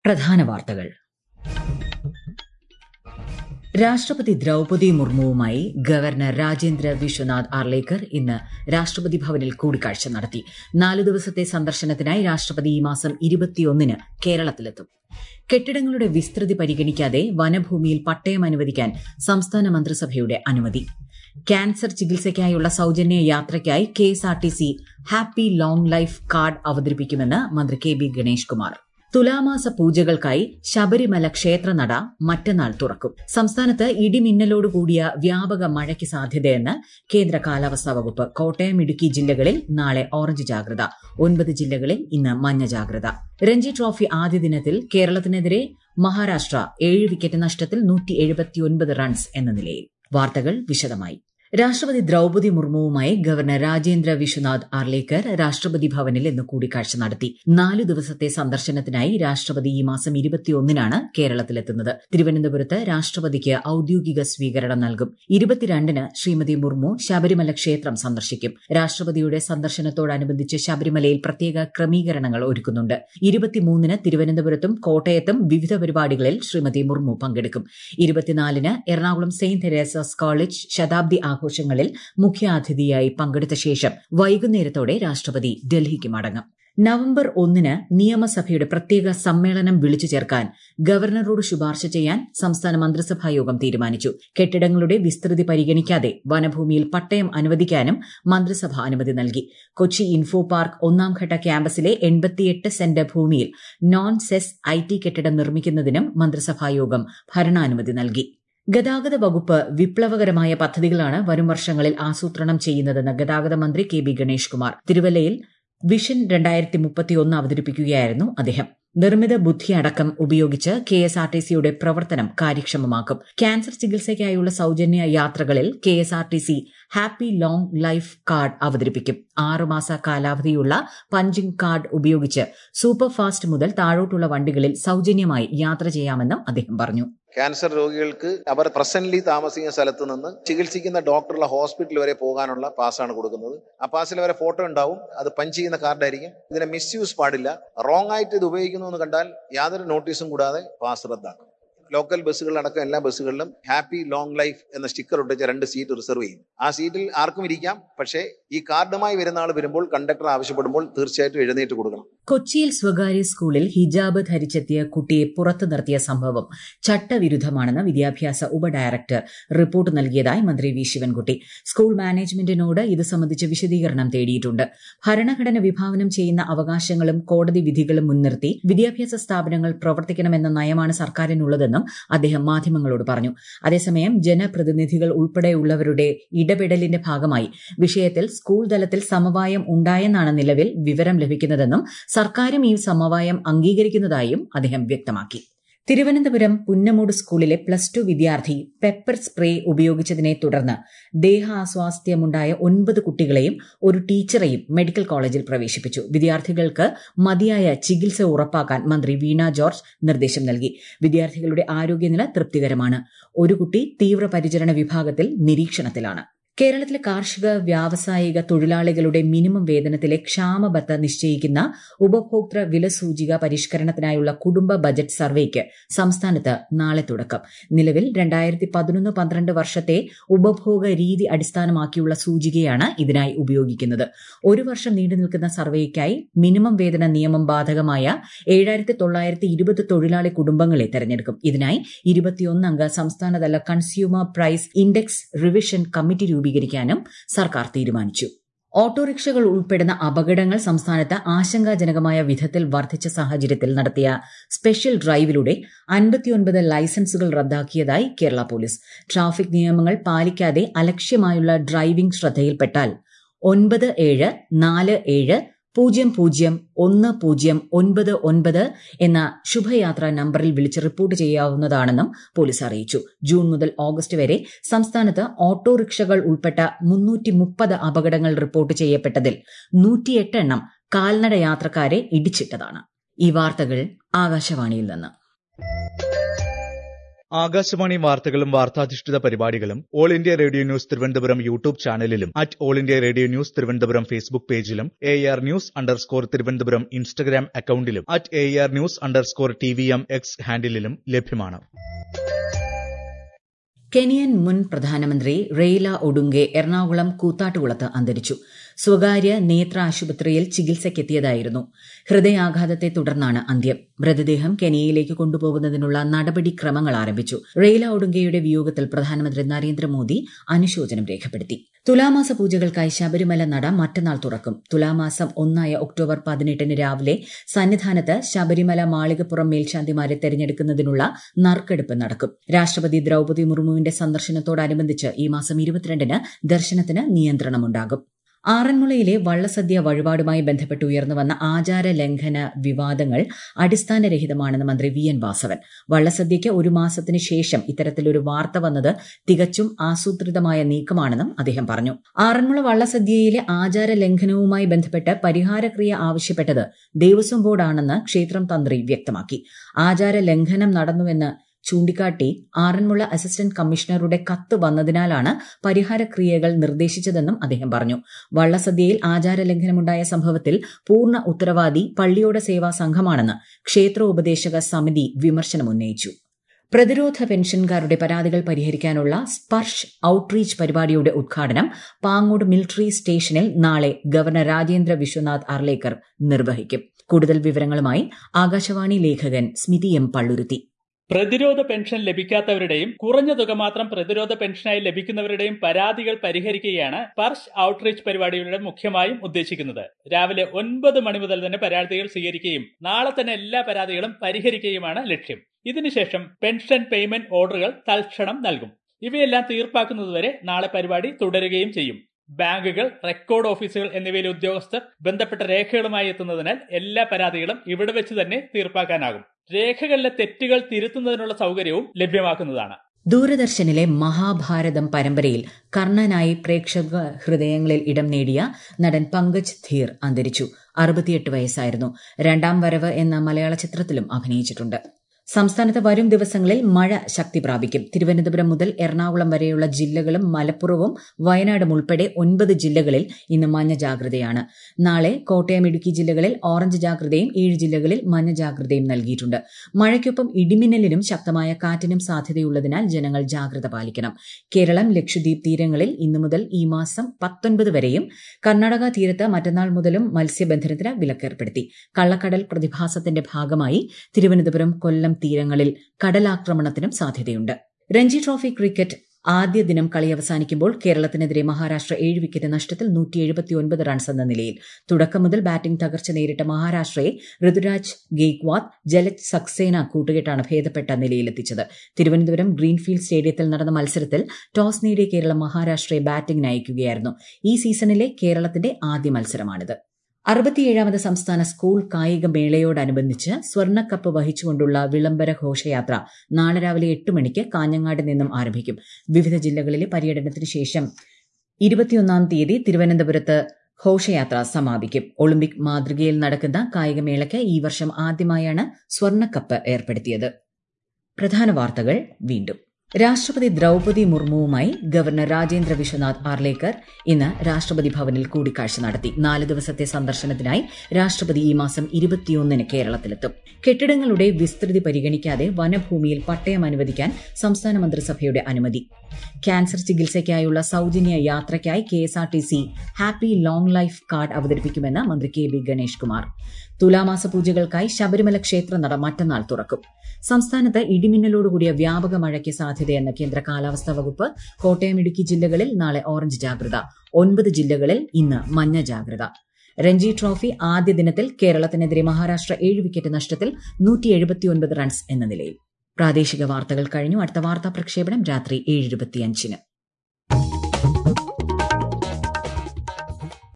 പ്രധാന വാർത്തകൾ. രാഷ്ട്രപതി ദ്രൌപദി മുർമുവുമായി ഗവർണർ രാജേന്ദ്ര വിശ്വനാഥ് ആർലേക്കർ ഇന്ന് രാഷ്ട്രപതി ഭവനിൽ കൂടിക്കാഴ്ച നടത്തി. 4 ദിവസത്തെ സന്ദർശനത്തിനായി രാഷ്ട്രപതി ഈ മാസം 21-ന് കേരളത്തിലെത്തും. കെട്ടിടങ്ങളുടെ വിസ്തൃതി പരിഗണിക്കാതെ വനഭൂമിയിൽ പട്ടയം അനുവദിക്കാൻ സംസ്ഥാന മന്ത്രിസഭയുടെ അനുമതി. ക്യാൻസർ ചികിത്സയ്ക്കായുള്ള സൌജന്യ യാത്രയ്ക്കായി KSRTC happy long life card അവതരിപ്പിക്കുമെന്ന് മന്ത്രി KB ഗണേഷ് കുമാർ. തുലാമാസ പൂജകൾക്കായി ശബരിമല ക്ഷേത്രനട മറ്റന്നാൾ തുറക്കും. സംസ്ഥാനത്ത് ഇടിമിന്നലോടുകൂടിയ വ്യാപക മഴയ്ക്ക് സാധ്യതയെന്ന് കേന്ദ്ര കാലാവസ്ഥാ വകുപ്പ്. കോട്ടയം, ഇടുക്കി ജില്ലകളിൽ നാളെ ഓറഞ്ച് ജാഗ്രത. 9 ജില്ലകളിൽ ഇന്ന് മഞ്ഞ ജാഗ്രത. രഞ്ജി ട്രോഫി ആദ്യ ദിനത്തിൽ കേരളത്തിനെതിരെ മഹാരാഷ്ട്ര 7 വിക്കറ്റ് നഷ്ടത്തിൽ 179 റൺസ് എന്ന നിലയിൽ. വാർത്തകൾ വിശദമായി. രാഷ്ട്രപതി ദ്രൌപദി മുർമുവുമായി ഗവർണർ രാജേന്ദ്ര വിശ്വനാഥ് ആർലേക്കർ രാഷ്ട്രപതി ഭവനിൽ ഇന്ന് കൂടിക്കാഴ്ച നടത്തി. 4 ദിവസത്തെ സന്ദർശനത്തിനായി രാഷ്ട്രപതി ഈ മാസം 21-നാണ് കേരളത്തിലെത്തുന്നത്. തിരുവനന്തപുരത്ത് രാഷ്ട്രപതിക്ക് ഔദ്യോഗിക സ്വീകരണം നൽകും. 22-ന് ശ്രീമതി മുർമു ശബരിമല ക്ഷേത്രം സന്ദർശിക്കും. രാഷ്ട്രപതിയുടെ സന്ദർശനത്തോടനുബന്ധിച്ച് ശബരിമലയിൽ പ്രത്യേക ക്രമീകരണങ്ങൾ ഒരുക്കുന്നുണ്ട്. 23-ന് തിരുവനന്തപുരത്തും കോട്ടയത്തും വിവിധ പരിപാടികളിൽ ശ്രീമതി മുർമു പങ്കെടുക്കും. 24-ന് എറണാകുളം സെന്റ് തെരേസാസ് കോളേജ് ശതാബ്ദി ആഘോഷങ്ങളിൽ മുഖ്യാതിഥിയായി പങ്കെടുത്ത ശേഷം വൈകുന്നേരത്തോടെ രാഷ്ട്രപതി ഡൽഹിക്ക് മടങ്ങും. നവംബർ 1-ന് നിയമസഭയുടെ പ്രത്യേക സമ്മേളനം വിളിച്ചു ചേർക്കാൻ ഗവർണറോട് ശുപാർശ ചെയ്യാൻ സംസ്ഥാന മന്ത്രിസഭാ യോഗം തീരുമാനിച്ചു. കെട്ടിടങ്ങളുടെ വിസ്തൃതി പരിഗണിക്കാതെ വനഭൂമിയിൽ പട്ടയം അനുവദിക്കാനും മന്ത്രിസഭ അനുമതി നൽകി. കൊച്ചി ഇൻഫോ പാർക്ക് 1ാംഘട്ട ക്യാമ്പസിലെ 88 സെന്റ് ഭൂമിയിൽ നോൺ സെസ് IT കെട്ടിടം നിർമ്മിക്കുന്നതിനും മന്ത്രിസഭാ യോഗം ഭരണാനുമതി നൽകി. ഗതാഗത വകുപ്പ് വിപ്ലവകരമായ പദ്ധതികളാണ് വരും വർഷങ്ങളിൽ ആസൂത്രണം ചെയ്യുന്നതെന്ന് ഗതാഗത മന്ത്രി KB ഗണേഷ് കുമാർ. തിരുവല്ലയിൽ വിഷൻ 2031 അവതരിപ്പിക്കുകയായിരുന്നു അദ്ദേഹം. നിർമ്മിത ബുദ്ധി അടക്കം ഉപയോഗിച്ച് KSRTCയുടെ പ്രവർത്തനം കാര്യക്ഷമമാക്കും. ക്യാൻസർ ചികിത്സയ്ക്കായുള്ള സൌജന്യ യാത്രകളിൽ KSRTC happy long life card അവതരിപ്പിക്കും. 6 മാസ കാലാവധിയുള്ള പഞ്ചിംഗ് കാർഡ് ഉപയോഗിച്ച് സൂപ്പർ ഫാസ്റ്റ് മുതൽ താഴോട്ടുള്ള വണ്ടികളിൽ സൌജന്യമായി യാത്ര ചെയ്യാമെന്നും അദ്ദേഹം പറഞ്ഞു. ക്യാൻസർ രോഗികൾക്ക് അവർ പ്രസന്റ്ലി താമസിക്കുന്ന സ്ഥലത്ത് നിന്ന് ചികിത്സിക്കുന്ന ഡോക്ടറുള്ള ഹോസ്പിറ്റൽ വരെ പോകാനുള്ള പാസ്സാണ് കൊടുക്കുന്നത്. ആ പാസിൽ വരെ ഫോട്ടോ ഉണ്ടാവും. അത് പഞ്ച് ചെയ്യുന്ന കാർഡായിരിക്കും. ഇതിനെ മിസ്യൂസ് പാടില്ല. റോങ് ആയിട്ട് ഇത് ഉപയോഗിക്കുന്നു എന്ന് കണ്ടാൽ യാതൊരു നോട്ടീസും കൂടാതെ പാസ് റദ്ദാക്കും. ലോക്കൽ ബസ്സുകളിലടക്കം എല്ലാ ബസ്സുകളിലും ഹാപ്പി ലോങ് ലൈഫ് എന്ന സ്റ്റിക്കർ ഒട്ടിച്ച് 2 സീറ്റ് റിസർവ് ചെയ്യും. ആ സീറ്റിൽ ആർക്കും ഇരിക്കാം. പക്ഷേ ഈ കാർഡുമായി വരുന്ന ആൾ വരുമ്പോൾ കണ്ടക്ടർ ആവശ്യപ്പെടുമ്പോൾ തീർച്ചയായിട്ടും എഴുന്നേറ്റ് കൊടുക്കണം. കൊച്ചിയിൽ സ്വകാര്യ സ്കൂളിൽ ഹിജാബ് ധരിച്ചെത്തിയ കുട്ടിയെ പുറത്തു നിർത്തിയ സംഭവം ചട്ടവിരുദ്ധമാണെന്ന് വിദ്യാഭ്യാസ ഉപഡയറക്ടർ റിപ്പോർട്ട് നൽകിയതായി മന്ത്രി വി ശിവൻകുട്ടി. സ്കൂൾ മാനേജ്മെന്റിനോട് ഇത് സംബന്ധിച്ച് വിശദീകരണം തേടിയിട്ടുണ്ട്. ഭരണഘടന വിഭാവനം ചെയ്യുന്ന അവകാശങ്ങളും കോടതി വിധികളും മുൻനിർത്തി വിദ്യാഭ്യാസ സ്ഥാപനങ്ങൾ പ്രവർത്തിക്കണമെന്ന നയമാണ് സർക്കാരിനുള്ളതെന്നും അദ്ദേഹം മാധ്യമങ്ങളോട് പറഞ്ഞു. അതേസമയം ജനപ്രതിനിധികൾ ഉൾപ്പെടെയുള്ളവരുടെ ഇടപെടലിന്റെ ഭാഗമായി വിഷയത്തിൽ സ്കൂൾ തലത്തിൽ സമവായം ഉണ്ടായെന്നാണ് നിലവിൽ വിവരം ലഭിക്കുന്നതെന്നും സർക്കാരും ഈ സമവായം അംഗീകരിക്കുന്നതായും അദ്ദേഹം വ്യക്തമാക്കി. തിരുവനന്തപുരം പുന്നമൂട് സ്കൂളിലെ +2 വിദ്യാർത്ഥി പെപ്പർ സ്പ്രേ ഉപയോഗിച്ചതിനെ തുടർന്ന് ദേഹാസ്വാസ്ഥ്യമുണ്ടായ 9 കുട്ടികളെയും ഒരു ടീച്ചറെയും മെഡിക്കൽ കോളേജിൽ പ്രവേശിപ്പിച്ചു. വിദ്യാർത്ഥികൾക്ക് മതിയായ ചികിത്സ ഉറപ്പാക്കാൻ മന്ത്രി വീണ ജോർജ് നിർദ്ദേശം നൽകി. വിദ്യാർത്ഥികളുടെ ആരോഗ്യനില തൃപ്തികരമാണ്. ഒരു കുട്ടി തീവ്രപരിചരണ വിഭാഗത്തിൽ നിരീക്ഷണത്തിലാണ്. കേരളത്തിലെ കാർഷിക വ്യാവസായിക തൊഴിലാളികളുടെ മിനിമം വേതനത്തിലെ ക്ഷാമബത്ത നിശ്ചയിക്കുന്ന ഉപഭോക്തൃ വില സൂചിക പരിഷ്കരണത്തിനായുള്ള കുടുംബ ബജറ്റ് സർവേക്ക് സംസ്ഥാനത്ത് നാളെ തുടക്കം. നിലവിൽ 2011-12 വർഷത്തെ ഉപഭോഗ രീതി അടിസ്ഥാനമാക്കിയുള്ള സൂചികയാണ് ഇതിനായി ഉപയോഗിക്കുന്നത്. 1 വർഷം നീണ്ടുനിൽക്കുന്ന സർവേക്കായി മിനിമം വേതന നിയമം ബാധകമായ 7920 തൊഴിലാളി കുടുംബങ്ങളെ തെരഞ്ഞെടുക്കും. ഇതിനായി 21 അംഗ സംസ്ഥാനതല consumer price index revision committee രൂപീകരിക്കാനും സർക്കാർ തീരുമാനിച്ചു. ഓട്ടോറിക്ഷകൾ ഉൾപ്പെടുന്ന അപകടങ്ങൾ സംസ്ഥാനത്ത് ആശങ്കാജനകമായ വിധത്തിൽ വർദ്ധിച്ച സാഹചര്യത്തിൽ നടത്തിയ സ്പെഷ്യൽ ഡ്രൈവിലൂടെ 59 ലൈസൻസുകൾ റദ്ദാക്കിയതായി കേരള പോലീസ്. ട്രാഫിക് നിയമങ്ങൾ പാലിക്കാതെ അലക്ഷ്യമായുള്ള ഡ്രൈവിംഗ് ശ്രദ്ധയിൽപ്പെട്ടാൽ 9770011099 എന്ന ശുഭയാത്രാ നമ്പറിൽ വിളിച്ച് റിപ്പോർട്ട് ചെയ്യാവുന്നതാണെന്നും പോലീസ് അറിയിച്ചു. ജൂൺ മുതൽ ഓഗസ്റ്റ് വരെ സംസ്ഥാനത്ത് ഓട്ടോറിക്ഷകൾ ഉൾപ്പെട്ട 330 അപകടങ്ങൾ റിപ്പോർട്ട് ചെയ്യപ്പെട്ടതിൽ 108 എണ്ണം കാൽനട യാത്രക്കാരെ ഇടിച്ചിട്ടതാണ്. ഈ വാർത്തകൾ ആകാശവാണിയിൽ നിന്ന്. ആകാശവാണി വാർത്തകളും വാർത്താധിഷ്ഠിത പരിപാടികളും all India radio news Thiruvananthapuram YouTube ചാനലിലും all India radio news Thiruvananthapuram Facebook പേജിലും AR_News_തിരുവനന്തപുരം ഇൻസ്റ്റഗ്രാം അക്കൌണ്ടിലും AR_News_TVM X ഹാൻഡിലും ലഭ്യമാണ്. കെനിയൻ മുൻ പ്രധാനമന്ത്രി റെയ്ല ഒഡുംഗെ എറണാകുളം കൂത്താട്ടുകുളത്ത് അന്തരിച്ചു. സ്വകാര്യ നേത്ര ആശുപത്രിയിൽ ചികിത്സയ്ക്കെത്തിയതായിരുന്നു. ഹൃദയാഘാതത്തെ തുടർന്നാണ് അന്ത്യം. മൃതദേഹം കെനിയയിലേക്ക് കൊണ്ടുപോകുന്നതിനുള്ള നടപടിക്രമങ്ങൾ ആരംഭിച്ചു. റെയ്ല ഒഡുംഗെയുടെ വിയോഗത്തിൽ പ്രധാനമന്ത്രി നരേന്ദ്രമോദി അനുശോചനം രേഖപ്പെടുത്തി. തുലാമാസ പൂജകൾക്കായി ശബരിമല നട മറ്റന്നാൾ തുറക്കും. തുലാമാസം 1 ഒക്ടോബർ 18 രാവിലെ സന്നിധാനത്ത് ശബരിമല മാളികപ്പുറം മേൽശാന്തിമാരെ തെരഞ്ഞെടുക്കുന്നതിനുള്ള നറുക്കെടുപ്പ് നടക്കും. രാഷ്ട്രപതി ദ്രൌപദി മുർമുവിന്റെ സന്ദർശനത്തോടനുബന്ധിച്ച് ഈ മാസം 22 ദർശനത്തിന് നിയന്ത്രണമുണ്ടാകും. ആറന്മുളയിലെ വള്ളസദ്യ വഴിപാടുമായി ബന്ധപ്പെട്ട് ഉയർന്നുവന്ന ആചാര ലംഘന വിവാദങ്ങൾ അടിസ്ഥാനരഹിതമാണെന്ന് മന്ത്രി VN വാസവൻ. വള്ളസദ്യയ്ക്ക് 1 മാസത്തിന് ശേഷം ഇത്തരത്തിലൊരു വാർത്ത വന്നത് തികച്ചും ആസൂത്രിതമായ നീക്കമാണെന്നും അദ്ദേഹം പറഞ്ഞു. ആറന്മുള വള്ളസദ്യയിലെ ആചാര ലംഘനവുമായി ബന്ധപ്പെട്ട് പരിഹാരക്രിയ ആവശ്യപ്പെട്ടത് ദേവസ്വം ബോർഡാണെന്ന് ക്ഷേത്രം തന്ത്രി വ്യക്തമാക്കി. ആചാര ലംഘനം നടന്നുവെന്ന് ചൂണ്ടിക്കാട്ടി ആറന്മുള അസിസ്റ്റന്റ് കമ്മീഷണറുടെ കത്ത് വന്നതിനാലാണ് പരിഹാരക്രിയകൾ നിർദ്ദേശിച്ചതെന്നും അദ്ദേഹം പറഞ്ഞു. വള്ളസദ്യയിൽ ആചാരലംഘനമുണ്ടായ സംഭവത്തിൽ പൂർണ്ണ ഉത്തരവാദി പള്ളിയോട സേവാ സംഘമാണെന്ന് ക്ഷേത്രോപദേശക സമിതി വിമർശനമുന്നയിച്ചു. പ്രതിരോധ പെൻഷൻകാരുടെ പരാതികൾ പരിഹരിക്കാനുള്ള സ്പർശ് ഔട്ട്റീച്ച് പരിപാടിയുടെ ഉദ്ഘാടനം പാങ്ങോട് മിലിറ്ററി സ്റ്റേഷനിൽ നാളെ ഗവർണർ രാജേന്ദ്ര വിശ്വനാഥ് ആർലേക്കർ നിർവഹിക്കും. കൂടുതൽ വിവരങ്ങളുമായി ആകാശവാണി ലേഖകൻ സ്മിതി M. പള്ളുരുത്തി. പ്രതിരോധ പെൻഷൻ ലഭിക്കാത്തവരുടെയും കുറഞ്ഞ തുക മാത്രം പ്രതിരോധ പെൻഷനായി ലഭിക്കുന്നവരുടെയും പരാതികൾ പരിഹരിക്കുകയാണ് സ്പർശ് ഔട്ട്റീച്ച് പരിപാടിയുടെ മുഖ്യമായും ഉദ്ദേശിക്കുന്നത്. രാവിലെ 9 മണി മുതൽ തന്നെ പരാതികൾ സ്വീകരിക്കുകയും നാളെ തന്നെ എല്ലാ പരാതികളും പരിഹരിക്കുകയുമാണ് ലക്ഷ്യം. ഇതിനുശേഷം പെൻഷൻ പേയ്മെന്റ് ഓർഡറുകൾ തൽക്ഷണം നൽകും. ഇവയെല്ലാം തീർപ്പാക്കുന്നതുവരെ നാളെ പരിപാടി തുടരുകയും ചെയ്യും. ബാങ്കുകൾ, റെക്കോർഡ് ഓഫീസുകൾ എന്നിവയിലെ ഉദ്യോഗസ്ഥർ ബന്ധപ്പെട്ട രേഖകളുമായി എത്തുന്നതിനാൽ എല്ലാ പരാതികളും ഇവിടെ വെച്ച് തന്നെ തീർപ്പാക്കാനാകും. രേഖകളിലെ തെറ്റുകൾ തിരുത്തുന്നതിനുള്ള സൗകര്യവും ലഭ്യമാക്കുന്നതാണ്. ദൂരദർശനിലെ മഹാഭാരതം പരമ്പരയിൽ കർണനായി പ്രേക്ഷക ഹൃദയങ്ങളിൽ ഇടം നേടിയ നടൻ പങ്കജ് ധീർ അന്തരിച്ചു. 68 വയസ്സായിരുന്നു. 2ാം വരവ് എന്ന മലയാള ചിത്രത്തിലും അഭിനയിച്ചിട്ടുണ്ട്. സംസ്ഥാനത്ത് വരും ദിവസങ്ങളിൽ മഴ ശക്തി പ്രാപിക്കും. തിരുവനന്തപുരം മുതൽ എറണാകുളം വരെയുള്ള ജില്ലകളും മലപ്പുറവും വയനാടും ഉൾപ്പെടെ 9 ജില്ലകളിൽ ഇന്ന് മഞ്ഞ ജാഗ്രതയാണ്. നാളെ കോട്ടയം, ഇടുക്കി ജില്ലകളിൽ ഓറഞ്ച് ജാഗ്രതയും 7 ജില്ലകളിൽ മഞ്ഞ ജാഗ്രതയും നൽകിയിട്ടുണ്ട്. മഴയ്ക്കൊപ്പം ഇടിമിന്നലിനും ശക്തമായ കാറ്റിനും സാധ്യതയുള്ളതിനാൽ ജനങ്ങൾ ജാഗ്രത പാലിക്കണം. കേരളം, ലക്ഷദ്വീപ് തീരങ്ങളിൽ ഇന്നു മുതൽ ഈ മാസം 19 വരെയും കർണാടക തീരത്ത് മറ്റന്നാൾ മുതലും മത്സ്യബന്ധനത്തിന് വിലക്കേർപ്പെടുത്തി. കള്ളക്കടൽ പ്രതിഭാസത്തിന്റെ ഭാഗമായി തിരുവനന്തപുരം, കൊല്ലം തീരങ്ങളിൽ കടലാക്രമണത്തിനും സാധ്യതയുണ്ട്. രഞ്ജി ട്രോഫി ക്രിക്കറ്റ് ആദ്യ ദിനം കളി അവസാനിക്കുമ്പോൾ കേരളത്തിനെതിരെ മഹാരാഷ്ട്ര 7 വിക്കറ്റ് നഷ്ടത്തിൽ 179 റൺസ് എന്ന നിലയിൽ. തുടക്കം മുതൽ ബാറ്റിംഗ് തകർച്ച നേരിട്ട മഹാരാഷ്ട്രയെ ഋതുരാജ് ഗെയ്ക്വാദ്, ജലജ് സക്സേന കൂട്ടുകെട്ടാണ് ഭേദപ്പെട്ട നിലയിലെത്തിച്ചത്. തിരുവനന്തപുരം ഗ്രീൻഫീൽഡ് സ്റ്റേഡിയത്തിൽ നടന്ന മത്സരത്തിൽ ടോസ് നേടിയ കേരളം മഹാരാഷ്ട്രയെ ബാറ്റിംഗിന് അയക്കുകയായിരുന്നു. ഈ സീസണിലെ കേരളത്തിന്റെ ആദ്യ മത്സരമാണിത്. 67ാമത് സംസ്ഥാന സ്കൂൾ കായിക മേളയോടനുബന്ധിച്ച് സ്വർണ്ണക്കപ്പ് വഹിച്ചുകൊണ്ടുള്ള വിളംബര ഘോഷയാത്ര നാളെ രാവിലെ 8 മണിക്ക് കാഞ്ഞങ്ങാട് നിന്നും ആരംഭിക്കും. വിവിധ ജില്ലകളിലെ പര്യടനത്തിന് ശേഷം 21 തീയതി തിരുവനന്തപുരത്ത് ഘോഷയാത്ര സമാപിക്കും. ഒളിമ്പിക് മാതൃകയിൽ നടക്കുന്ന കായികമേളയ്ക്ക് ഈ വർഷം ആദ്യമായാണ് സ്വർണ്ണക്കപ്പ് ഏർപ്പെടുത്തിയത്. പ്രധാന വാർത്തകൾ വീണ്ടും. രാഷ്ട്രപതി ദ്രൌപദി മുർമുവുമായി ഗവർണർ രാജേന്ദ്ര വിശ്വനാഥ് ആർലേക്കർ ഇന്ന് രാഷ്ട്രപതി ഭവനിൽ കൂടിക്കാഴ്ച നടത്തി. 4 ദിവസത്തെ സന്ദർശനത്തിനായി രാഷ്ട്രപതി ഈ മാസം 21 കേരളത്തിലെത്തും. കെട്ടിടങ്ങളുടെ വിസ്തൃതി പരിഗണിക്കാതെ വനഭൂമിയിൽ പട്ടയം അനുവദിക്കാൻ സംസ്ഥാന മന്ത്രിസഭയുടെ അനുമതി. ക്യാൻസർ ചികിത്സയ്ക്കായുള്ള സൌജന്യ യാത്രയ്ക്കായി KSRTC happy long life card അവതരിപ്പിക്കുമെന്ന് മന്ത്രി KB ഗണേഷ് കുമാർ. തുലാമാസ പൂജകൾക്കായി ശബരിമല ക്ഷേത്രനട മറ്റന്നാൾ തുറക്കും. സംസ്ഥാനത്ത് ഇടിമിന്നലോടുകൂടിയ വ്യാപക മഴയ്ക്ക് സാധ്യതയെന്ന് കേന്ദ്ര കാലാവസ്ഥാ വകുപ്പ്. കോട്ടയം, ഇടുക്കി ജില്ലകളിൽ നാളെ ഓറഞ്ച് ജാഗ്രത. 9 ജില്ലകളിൽ ഇന്ന് മഞ്ഞ ജാഗ്രത. രഞ്ജി ട്രോഫി ആദ്യ ദിനത്തിൽ കേരളത്തിനെതിരെ മഹാരാഷ്ട്ര 7 വിക്കറ്റ് നഷ്ടത്തിൽ 179 റൺസ് എന്ന നിലയിൽ. പ്രാദേശിക വാർത്തകൾ കഴിഞ്ഞു. അടുത്ത വാർത്താ പ്രക്ഷേപണം രാത്രി 7:25.